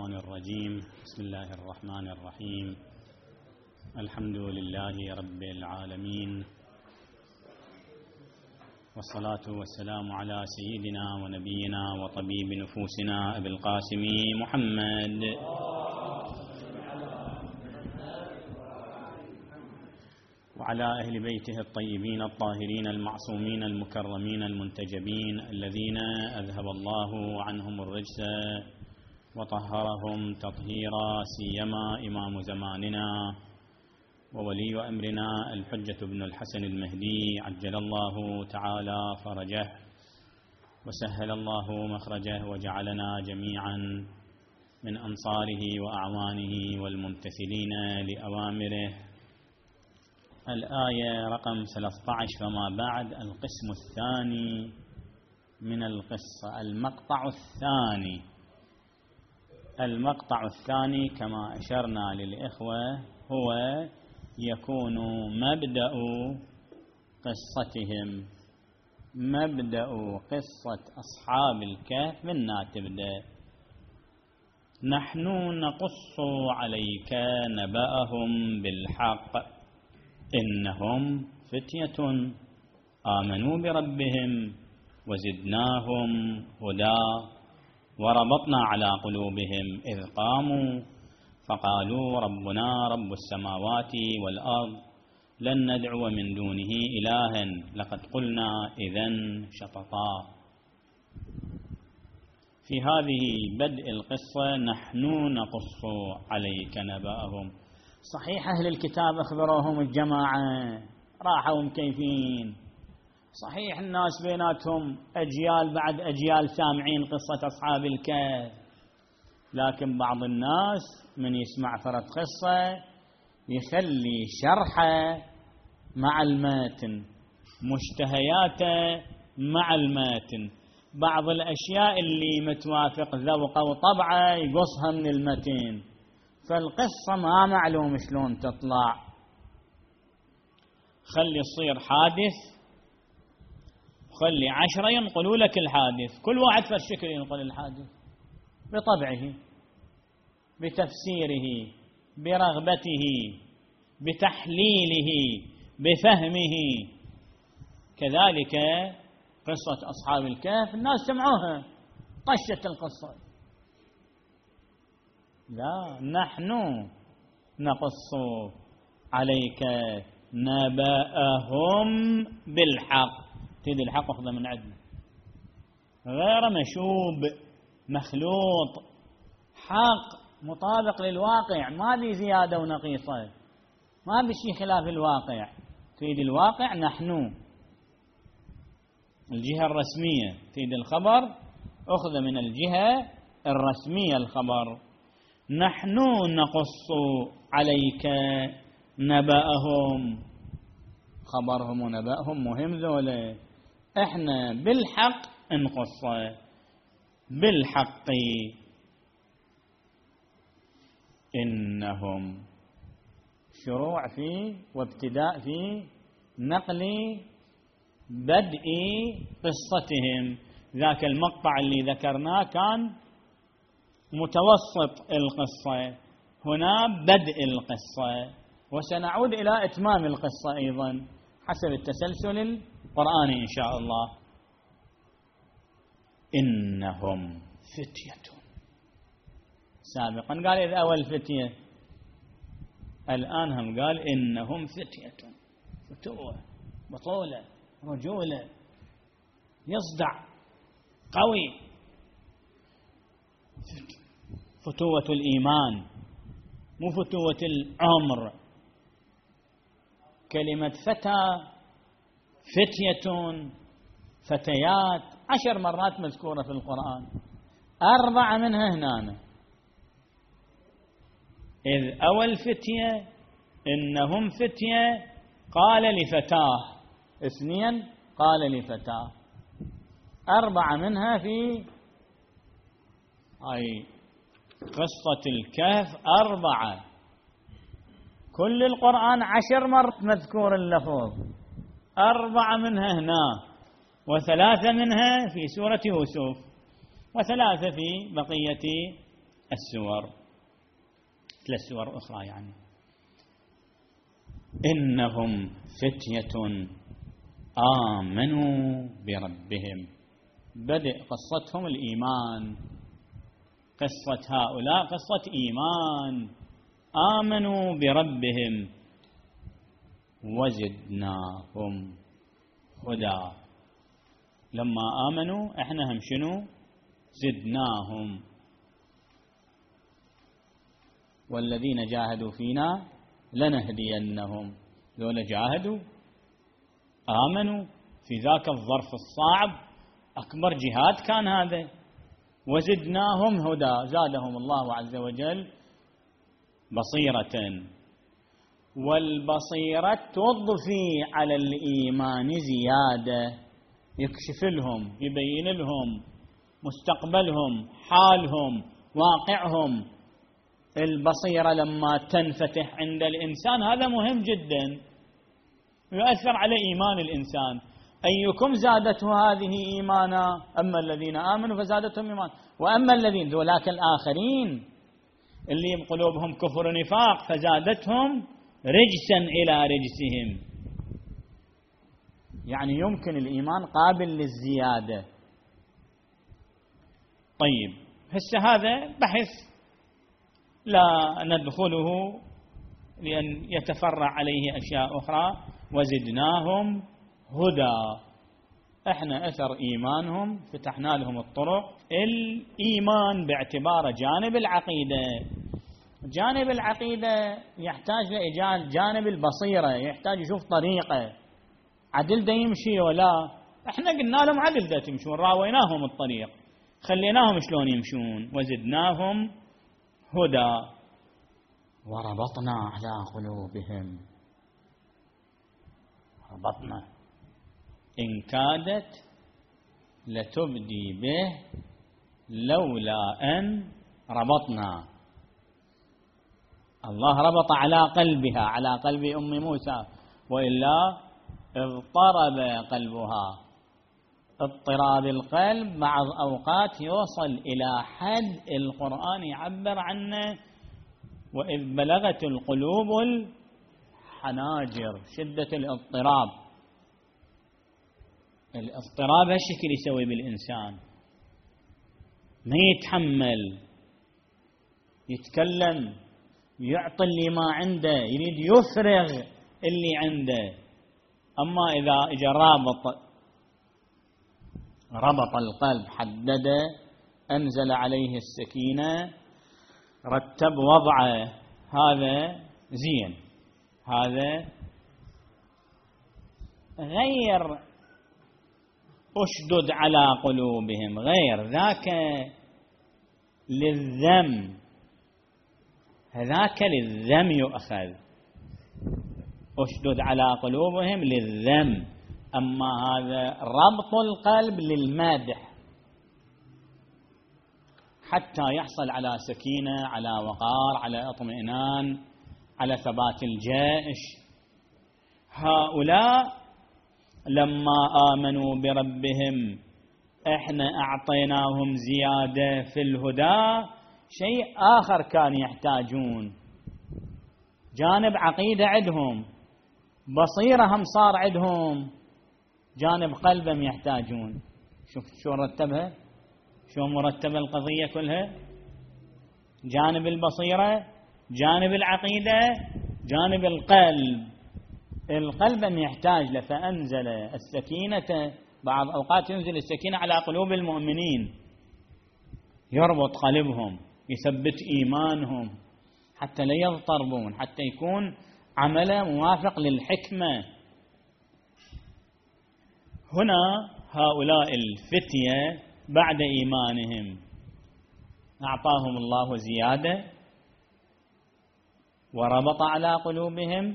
الشيطان الرجيم. بسم الله الرحمن الرحيم. الحمد لله رب العالمين، والصلاة والسلام على سيدنا ونبينا وطبيب نفوسنا أبي القاسم محمد وعلى أهل بيته الطيبين الطاهرين المعصومين المكرمين المنتجبين الذين أذهب الله عنهم الرجس وطهرهم تطهيرا، سيما إمام زماننا وولي أمرنا الحجة بن الحسن المهدي عجل الله تعالى فرجه وسهل الله مخرجه، وجعلنا جميعا من أنصاره وأعوانه والممتثلين لأوامره. الآية رقم 13 فما بعد، القسم الثاني من القصة، المقطع الثاني كما أشرنا للإخوة هو يكون مبدأ قصتهم، مبدأ قصة أصحاب الكهف منا تبدأ. نحن نقص عليك نبأهم بالحق إنهم فتية آمنوا بربهم وزدناهم هدى وربطنا على قلوبهم إذ قاموا فقالوا ربنا رب السماوات والأرض لن ندعو من دونه إلها لقد قلنا إذن شططا. في هذه بدء القصة نحن نقص عليك نبأهم. صحيح أهل الكتاب أخبروهم الجماعة راحوا مكيفين، صحيح الناس بيناتهم أجيال بعد أجيال سامعين قصة أصحاب الكهف، لكن بعض الناس من يسمع فرد قصة يخلي شرحه مع المتن، مشتهياته مع المتن، بعض الأشياء اللي متوافق ذوقه وطبعه يقصها من المتن، فالقصة ما معلوم شلون تطلع. خلي يصير حادث، خلي 10 ينقلوا لك الحادث، كل واحد فالشكل ينقل الحادث بطبعه، بتفسيره، برغبته، بتحليله، بفهمه. كذلك قصة أصحاب الكهف الناس سمعوها طشت القصة، لا، نحن نقص عليك نبأهم بالحق. تدي الحق أخذ من عندنا، غير مشوب مخلوط، حق مطابق للواقع، ما بي زيادة ونقيصة، ما بشي خلاف الواقع. تريد الواقع، نحن الجهة الرسمية تريد الخبر، أخذ من الجهة الرسمية الخبر. نحن نقص عليك نبأهم، خبرهم ونبأهم مهم ذولا، احنا بالحق نقص، بالحق إنهم. شروع في وابتداء في نقل بدء قصتهم. ذاك المقطع اللي ذكرناه كان متوسط القصة، هنا بدء القصة، وسنعود إلى إتمام القصة أيضا حسب التسلسل القرآني إن شاء الله. إنهم فتية، سابقا قال إذ أول فتية، الآن هم قال إنهم فتية، فتوة، بطولة، رجولة، يصدع، قوي، فتوة الإيمان مو فتوة العمر. كلمة فتى، فتية، فتيات 10 مرات مذكورة في القرآن، 4 منها هنا. إذ أول فتية إنهم فتية قال لفتاه، 2 قال لفتاه، 4 منها في أي قصة الكهف، 4. كل القرآن 10 مرات مذكور اللفظ، 4 منها هنا، و3 منها في سورة يوسف، و3 في بقية السور 3 سور أخرى يعني. إنهم فتية آمنوا بربهم، بدء قصتهم الإيمان، قصة هؤلاء قصة إيمان، آمنوا بربهم وزدناهم هدى. لما آمنوا احنا هم شنو؟ زدناهم. والذين جاهدوا فينا لنهدينهم. ذولا جاهدوا آمنوا في ذاك الظرف الصعب، أكبر جهاد كان هذا. وزدناهم هدى، زادهم الله عز وجل بصيرة، والبصيرة تضفي على الإيمان زيادة، يكشف لهم، يبين لهم مستقبلهم، حالهم، واقعهم. البصيرة لما تنفتح عند الإنسان هذا مهم جدا، يؤثر على إيمان الإنسان. أيكم زادته هذه إيمانا؟ أما الذين آمنوا فزادتهم إيمان، وأما الذين ذولاك الآخرين اللي بقلوبهم كفر ونفاق فزادتهم رجسا إلى رجسهم. يعني يمكن الإيمان قابل للزيادة. طيب هسه هذا بحث لا ندخله لأن يتفرع عليه أشياء أخرى. وزدناهم هدى، احنا أثر إيمانهم فتحنا لهم الطرق. الإيمان باعتبار جانب العقيدة، جانب العقيدة يحتاج لإيجاد جانب البصيرة، يحتاج يشوف طريقة عدل دا يمشي ولا. احنا قلنا لهم عدل دا تمشون، راويناهم الطريق، خليناهم شلون يمشون. وزدناهم هدى وربطنا على قلوبهم. ربطنا، إن كادت لتبدي به لولا أن ربطنا. الله ربط على قلبها، على قلب أم موسى، وإلا اضطرب قلبها. اضطراب القلب مع أوقات يوصل إلى حد القرآن يعبر عنه وإذ بلغت القلوب الحناجر. شدة الاضطراب، الاضطراب هالشكل يسوي بالإنسان، ما يتحمل، يتكلم، يعطي اللي ما عنده، يريد يفرغ اللي عنده. أما إذا إجا ربط القلب، حدد، أنزل عليه السكينة، رتب وضعه، هذا زين. هذا غير أشدد على قلوبهم، غير ذاك للذم، هذاك للذم يؤخذ. أشدد على قلوبهم للذم، أما هذا ربط القلب للمادح حتى يحصل على سكينة، على وقار، على اطمئنان، على ثبات الجيش. هؤلاء لما آمنوا بربهم احنا أعطيناهم زيادة في الهدى. شيء آخر كان يحتاجون، جانب عقيدة عندهم، بصيرة هم صار عندهم، جانب قلبهم يحتاجون. شوف شو رتبها، شو مرتبة القضية كلها. جانب البصيرة، جانب العقيدة، جانب القلب. القلب أن يحتاج له، فأنزل السكينة. بعض أوقات ينزل السكينة على قلوب المؤمنين، يربط قلبهم، يثبت إيمانهم حتى لا يضطربون، حتى يكون عمله موافق للحكمة. هنا هؤلاء الفتية بعد إيمانهم أعطاهم الله زيادة وربط على قلوبهم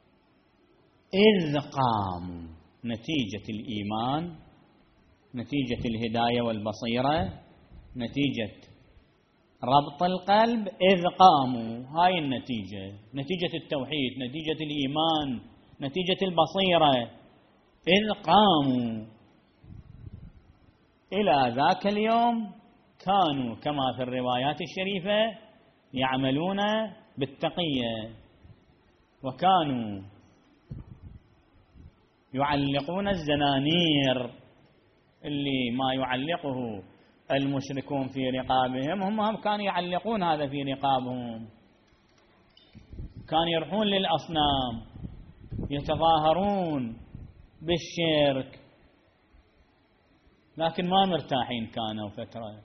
إذ قاموا. نتيجة الإيمان، نتيجة الهداية والبصيرة، نتيجة ربط القلب، إذ قاموا. هاي النتيجة، نتيجة التوحيد، نتيجة الإيمان، نتيجة البصيرة. إذ قاموا إلى ذاك اليوم كانوا كما في الروايات الشريفة يعملون بالتقية، وكانوا يعلقون الزنانير اللي ما يعلقه المشركون في رقابهم، هم كانوا يعلقون هذا في رقابهم. كانوا يروحون للأصنام يتظاهرون بالشرك، لكن ما مرتاحين كانوا فترة.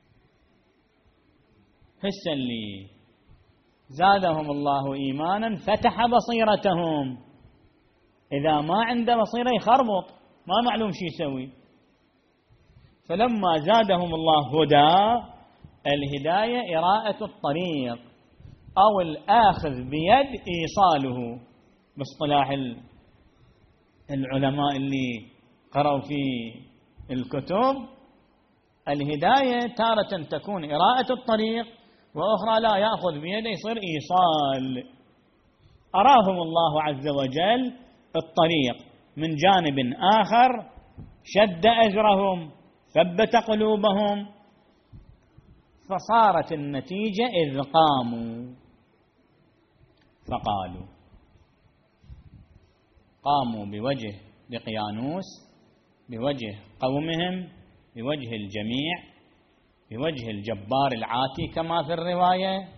هسه اللي زادهم الله إيمانا فتح بصيرتهم، إذا ما عنده بصيرة يخربط، ما معلوم شو يسوي. فلما زادهم الله هدى، الهداية إراءة الطريق أو الآخذ بيد إيصاله، باصطلاح العلماء اللي قرأوا في الكتب. الهداية تارة تكون إراءة الطريق، وأخرى لا، يأخذ بيده يصير إيصال. أراهم الله عز وجل الطريق، من جانب آخر شد أجرهم، ثبت قلوبهم، فصارت النتيجة إذ قاموا فقالوا. قاموا بوجه دقيانوس، بوجه قومهم، بوجه الجميع، بوجه الجبار العاتي كما في الرواية،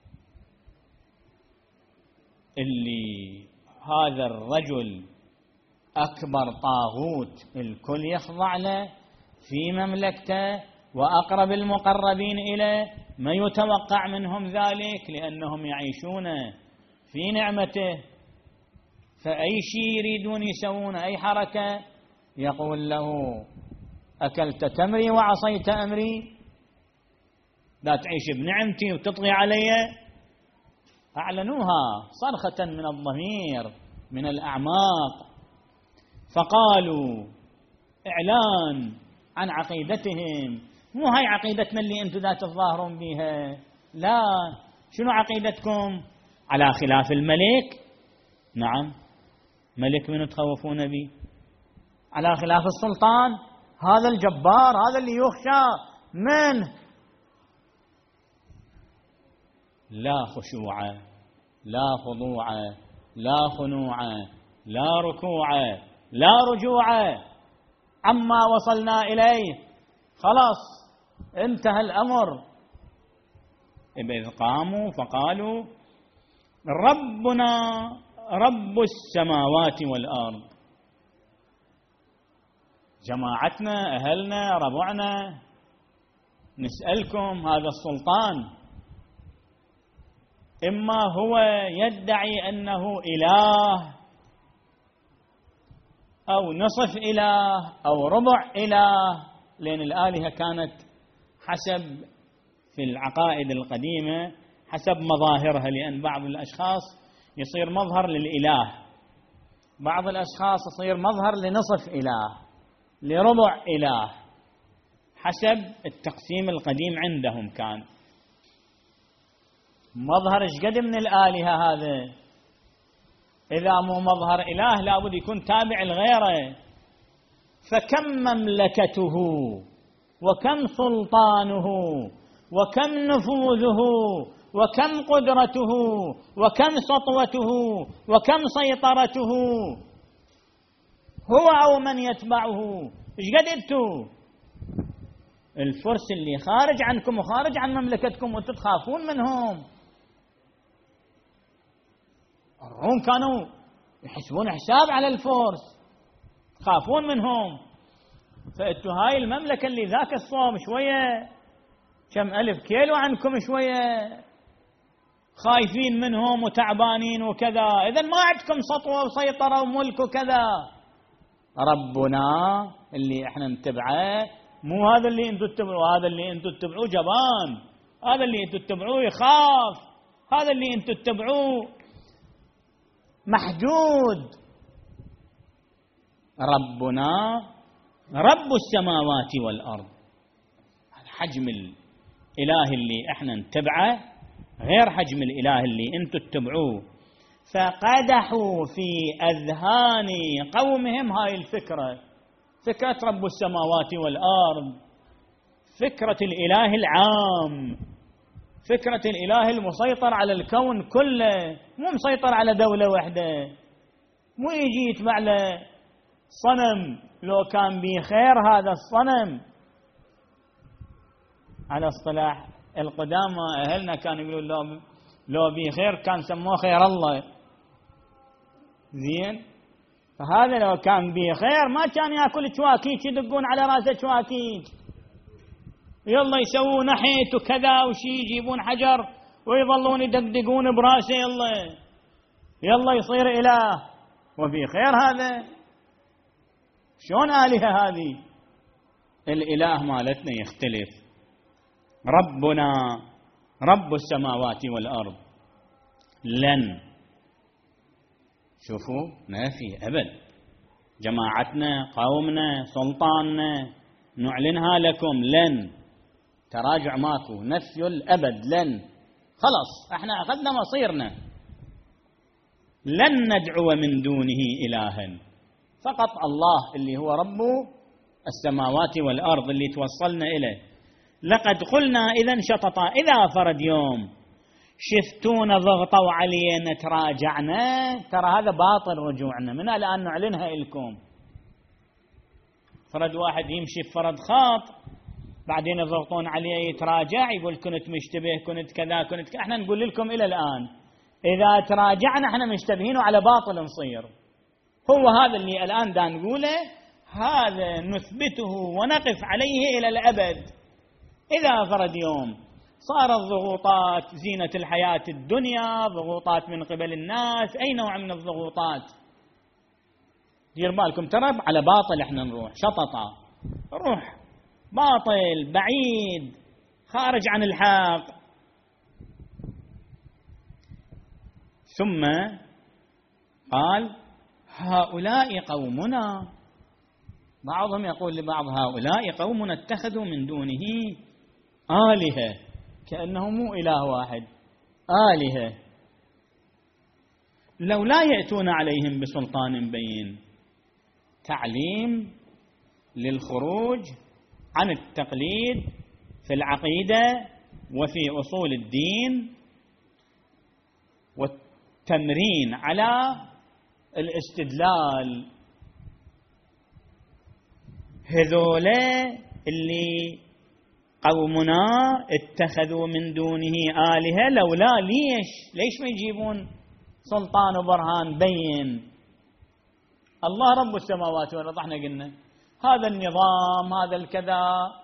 اللي هذا الرجل أكبر طاغوت الكل يخضع له في مملكته، وأقرب المقربين إليه ما يتوقع منهم ذلك، لأنهم يعيشون في نعمته. فأي شيء يريدون يسوون، أي حركة، يقول له: أكلت تمري وعصيت أمري، لا تعيش بنعمتي وتطغي علي. أعلنوها صرخة من الضمير، من الأعماق، فقالوا إعلان عن عقيدتهم. مو هاي عقيدتنا اللي أنتم ذات تظاهرون بها، لا. شنو عقيدتكم؟ على خلاف الملك. نعم، ملك من تخوفون به؟ على خلاف السلطان، هذا الجبار، هذا اللي يخشى منه. لا خشوع، لا خضوع، لا خنوع، لا ركوع، لا رجوع عما وصلنا إليه. خلاص انتهى الأمر. إذ قاموا فقالوا: ربنا رب السماوات والأرض. جماعتنا، أهلنا، ربعنا، نسألكم، هذا السلطان إما هو يدعي أنه إله أو نصف إله أو ربع إله، لأن الآلهة كانت حسب في العقائد القديمة حسب مظاهرها، لأن بعض الأشخاص يصير مظهر للإله، بعض الأشخاص يصير مظهر لنصف إله، لربع إله، حسب التقسيم القديم عندهم. كان مظهر ايش قد من الآلهة هذا، إذا مو مظهر إله لابد يكون تابع لغيره. فكم مملكته، وكم سلطانه، وكم نفوذه، وكم قدرته، وكم سطوته، وكم سيطرته، هو أو من يتبعه. ايش قد انتوا الفرس اللي خارج عنكم وخارج عن مملكتكم وانتم تخافون منهم. الروم كانوا يحسبون حساب على الفرس، تخافون منهم. فانتوا هاي المملكة اللي ذاك الصوم شوية كم ألف كيلو عنكم، شوية خايفين منهم وتعبانين وكذا، إذن ما عندكم سطوة وسيطرة وملك وكذا. ربنا اللي احنا نتبعه مو هذا اللي انتوا تتبعوه، هذا اللي انتوا تتبعوه جبان، هذا اللي انتوا تتبعوه يخاف، هذا اللي انتوا تتبعوه محدود. ربنا رب السماوات والأرض. حجم الإله اللي احنا نتبعه غير حجم الإله اللي انتوا تتبعوه. فقدحوا في أذهان قومهم هاي الفكرة، فكرة رب السماوات والأرض، فكرة الإله العام، فكرة الإله المسيطر على الكون كله، مو مسيطر على دولة واحدة، مو يجي يتبع له صنم لو كان به خير هذا الصنم. على اصطلاح القدامى أهلنا كانوا يقولون لو به خير كان سموه خير الله. زين، فهذا لو كان به خير ما كان يأكل شواكيك، يدقون على راسه شواكيك، يلا يسوون نحيت وكذا وشي، يجيبون حجر ويظلون يدقدقون براسه، يلا يصير إله. وفي خير هذا؟ شلون آلهة هذه؟ الإله مالتنا يختلف. ربنا رب السماوات والأرض لن، شوفوا نافي أبد، جماعتنا قومنا سلطاننا نعلنها لكم لن، تراجع ماكو، نفي الأبد لن، خلص احنا أخذنا مصيرنا. لن ندعو من دونه إلها، فقط الله اللي هو رب السماوات والأرض اللي توصلنا إليه. لقد قلنا إذا شططا، إذا فرد يوم شفتونا ضغطوا علينا تراجعنا، ترى هذا باطل رجوعنا، من الآن نعلنها لكم. فرد واحد يمشي بفرد خاط بعدين يضغطون عليه يتراجع، يقول كنت مشتبه، كنت كذا كنت كذا. احنا نقول لكم إلى الآن إذا تراجعنا احنا مشتبهين وعلى باطل نصير. هو هذا اللي الآن دا نقوله، هذا نثبته ونقف عليه إلى الأبد. إذا فرد يوم صارت ضغوطات زينة الحياة الدنيا، ضغوطات من قبل الناس، أي نوع من الضغوطات، دير بالكم ترى على باطل احنا نروح، شططة روح باطل بعيد خارج عن الحق. ثم قال هؤلاء قومنا، بعضهم يقول لبعض هؤلاء قومنا اتخذوا من دونه آلهة، كأنه مو إله واحد، آلهة لولا يأتون عليهم بسلطان بين، تعليم للخروج عن التقليد في العقيدة وفي أصول الدين، والتمرين على الاستدلال. هذولا اللي قومنا اتخذوا من دونه آلهة، لولا ليش ما يجيبون سلطان وبرهان بين؟ الله رب السماوات والأرض، احنا قلنا هذا النظام، هذا الكذا،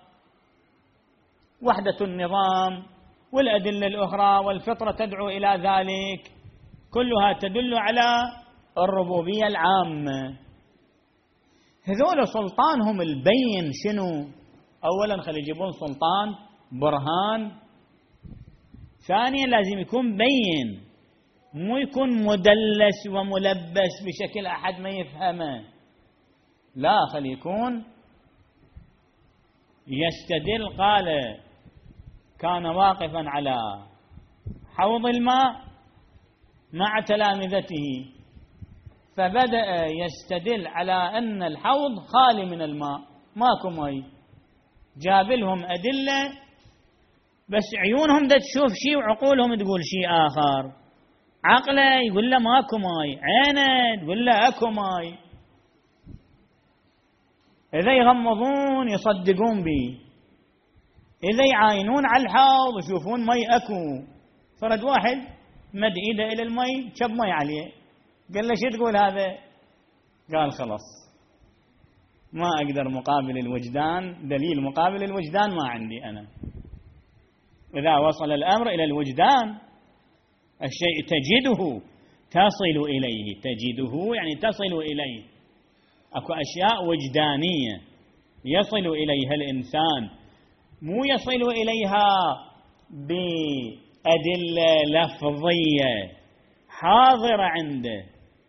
وحدة النظام والأدلة الأخرى والفطرة تدعو إلى ذلك، كلها تدل على الربوبية العامة. هذول سلطانهم البين شنو؟ أولا خلي يجيبون سلطان برهان، ثانيا لازم يكون بين، مو يكون مدلس وملبس بشكل أحد ما يفهمه، لا خلي يكون يستدل. قال كان واقفا على حوض الماء مع تلامذته، فبدأ يستدل على أن الحوض خالي من الماء، ماكو مي، جاب لهم أدلة بس عيونهم دا تشوف شيء وعقولهم تقول شيء آخر. عقله يقول له ماكو ماي، عينه تقول له أكو ماي. إذا يغمضون يصدقون به، إذا يعاينون على الحوض يشوفون مي أكو. فرد واحد مد إيده إلى المي شب مي عليه، قال له شو تقول هذا؟ قال خلاص ما أقدر مقابل الوجدان، دليل مقابل الوجدان ما عندي أنا. إذا وصل الأمر إلى الوجدان الشيء تجده تصل إليه، تجده يعني تصل إليه. أكو أشياء وجدانية يصل إليها الإنسان، مو يصل إليها بأدلة لفظية، حاضر عنده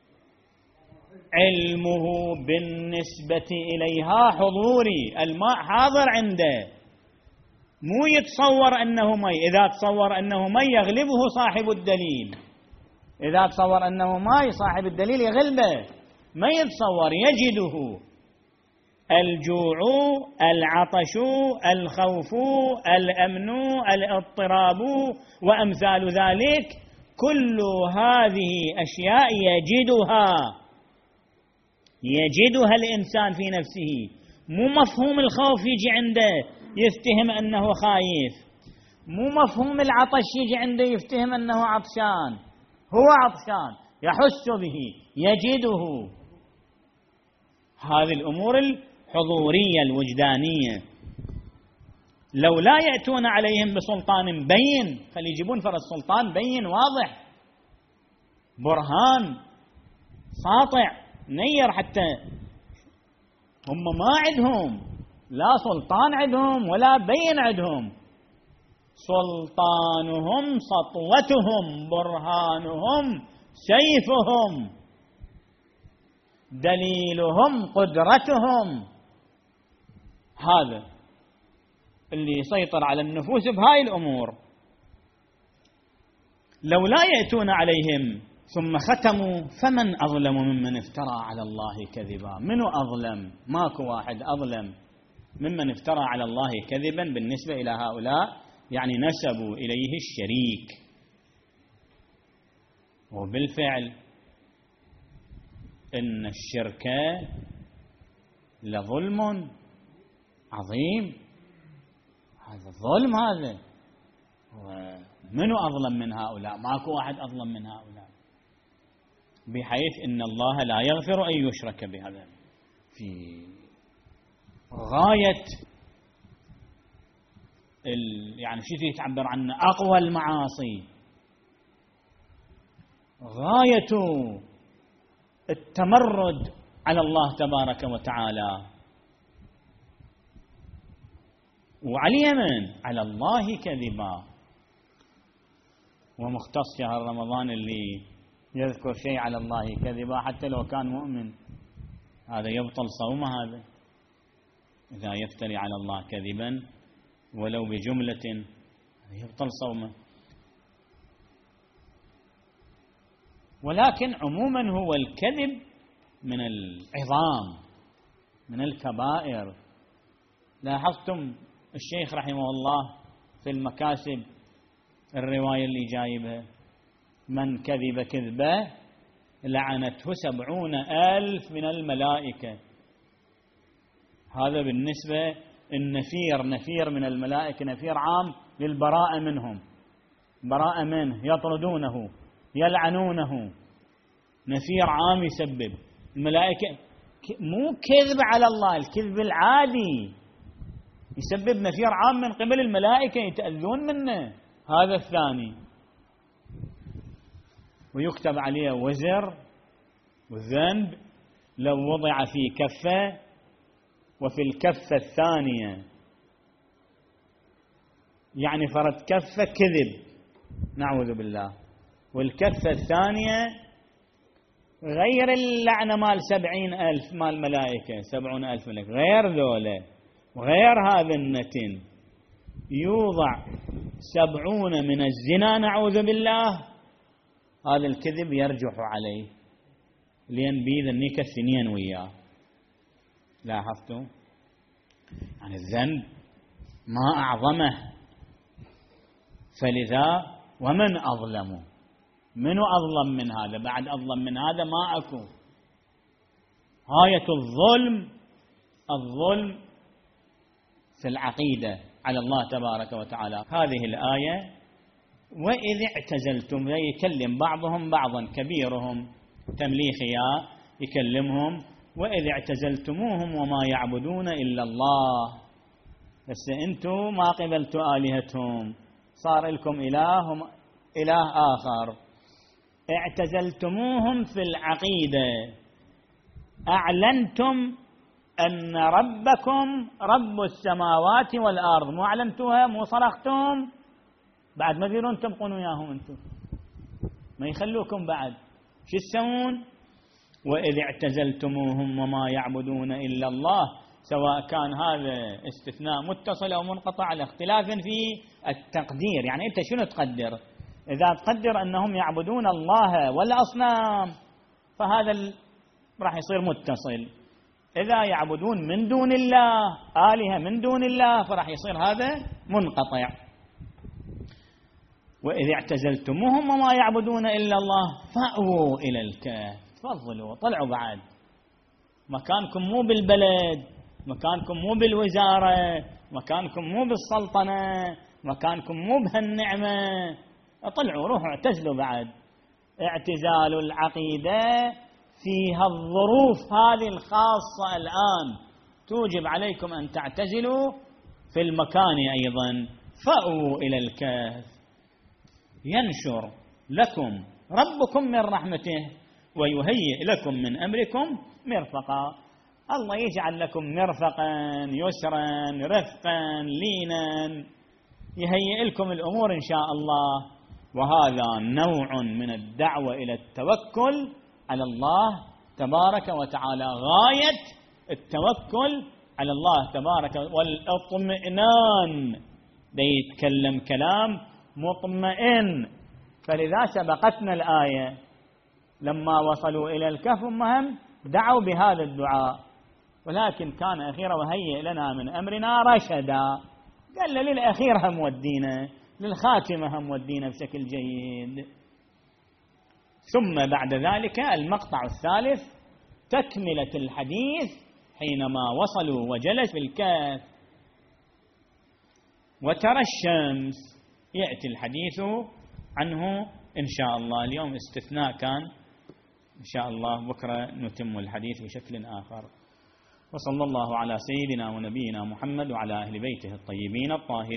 علمه بالنسبة إليها حضوري، الماء حاضر عنده، مو يتصور أنه مي. إذا تصور أنه مي يغلبه صاحب الدليل، إذا تصور أنه مي صاحب الدليل يغلبه، ما يتصور، يجده. الجوع، العطش، الخوف، الأمن، الاضطراب وأمثال ذلك، كل هذه أشياء يجدها الإنسان في نفسه. مو مفهوم الخوف يجي عنده يفتهم أنه خايف، مو مفهوم العطش يجي عنده يفتهم أنه عطشان، هو عطشان يحس به يجده. هذه الأمور الحضورية الوجدانية لو لا يأتون عليهم بسلطان بين، فليجيبون فرد سلطان بين واضح، برهان ساطع نير، حتى هم ما عندهم لا سلطان عندهم ولا بين عندهم، سلطانهم سطوتهم، برهانهم سيفهم، دليلهم قدرتهم. هذا اللي يسيطر على النفوس بهاي الأمور. لو لا يأتون عليهم ثم ختموا، فمن أظلم ممن افترى على الله كذبا. منو أظلم؟ ماكو واحد أظلم ممن افترى على الله كذبا بالنسبة إلى هؤلاء، يعني نسبوا إليه الشريك. وبالفعل إن الشرك لظلم عظيم، هذا الظلم هذا. منو أظلم من هؤلاء؟ ماكو واحد أظلم من هؤلاء، بحيث إن الله لا يغفر أن يشرك بهذا في غاية يعني شو يتعبر عنه أقوى المعاصي، غاية التمرد على الله تبارك وتعالى. وعلى من؟ على الله كذبا. ومختص شهر رمضان اللي يذكر شيء على الله كذبا حتى لو كان مؤمن، هذا يبطل صومه. هذا إذا يفتري على الله كذبا ولو بجملة يبطل صومه. ولكن عموما هو الكذب من العظام، من الكبائر. لاحظتم الشيخ رحمه الله في المكاسب الرواية اللي جايبها: من كذب كذبة لعنته 70,000 من الملائكة. هذا بالنسبة نفير من الملائكة، نفير عام للبراءة منهم، براءة منه، يطردونه يلعنونه، نفير عام يسبب. الملائكة مو كذب على الله، الكذب العادي يسبب نفير عام من قبل الملائكة، يتأذون منه. هذا الثاني، ويكتب عليه وزر وذنب لو وضع في كفة، وفي الكفة الثانية يعني فرد كفة كذب نعوذ بالله، والكفة الثانية غير اللعنة مال 70,000 مال ملائكة، 70,000 ملك غير ذولا، وغير هذا النتن يوضع 70 من الزنا نعوذ بالله. هذا الكذب يرجح عليه لين بيذ النيك الثنين وياه. لاحظتوا يعني الذنب ما أعظمه. فلذا ومن أظلم، منو أظلم من هذا؟ بعد أظلم من هذا ما أكو. غاية الظلم في العقيدة على الله تبارك وتعالى. هذه الآية: وإذ اعتزلتم، يكلم بعضهم بعضا، كبيرهم تمليخيا يكلمهم: وإذ اعتزلتموهم وما يعبدون إلا الله. بس أنتم ما قبلتوا آلهتهم، صار لكم إله آخر. اعتزلتموهم في العقيدة، أعلنتم أن ربكم رب السماوات والأرض، مو أعلنتوها، مو صرختم، بعد ما تقدرون تبقون وياهم أنتم، ما يخلوكم بعد. شو تسوون؟ وإذ اعتزلتموهم وما يعبدون إلا الله، سواء كان هذا استثناء متصل أو منقطع على اختلاف في التقدير. يعني أنت شنو تقدر؟ إذا تقدر أنهم يعبدون الله والأصنام فهذا راح يصير متصل، إذا يعبدون من دون الله آلهة من دون الله فراح يصير هذا منقطع. وإذا اعتزلتموهم وما يعبدون إلا الله فأووا إلى الكهف. تفضلوا طلعوا بعد، مكانكم مو بالبلد، مكانكم مو بالوزارة، مكانكم مو بالسلطنة، مكانكم مو بهالنعمة. اطلعوا روحوا اعتزلوا بعد. اعتزال العقيدة فيها الظروف هذه الخاصة الآن توجب عليكم أن تعتزلوا في المكان أيضا. فأووا إلى الكهف ينشر لكم ربكم من رحمته ويهيئ لكم من أمركم مرفقا. الله يجعل لكم مرفقا يسرا رفقا لينا، يهيئ لكم الأمور إن شاء الله. وهذا نوع من الدعوة إلى التوكل على الله تبارك وتعالى. غاية التوكل على الله تبارك والاطمئنان، يتكلم كلام مطمئن. فلذا سبقتنا الآية لما وصلوا إلى الكهف هم دعوا بهذا الدعاء، ولكن كان أخيرا وهيئ لنا من أمرنا رشدا. قال للأخير هم ودينا، للخاتمة هم ودينا بشكل جيد. ثم بعد ذلك المقطع الثالث تكملة الحديث حينما وصلوا وجلسوا في الكهف وترى الشمس. يأتي الحديث عنه إن شاء الله. اليوم استثناء كان، إن شاء الله بكرة نتم الحديث بشكل آخر. وصلى الله على سيدنا ونبينا محمد وعلى أهل بيته الطيبين الطاهرين.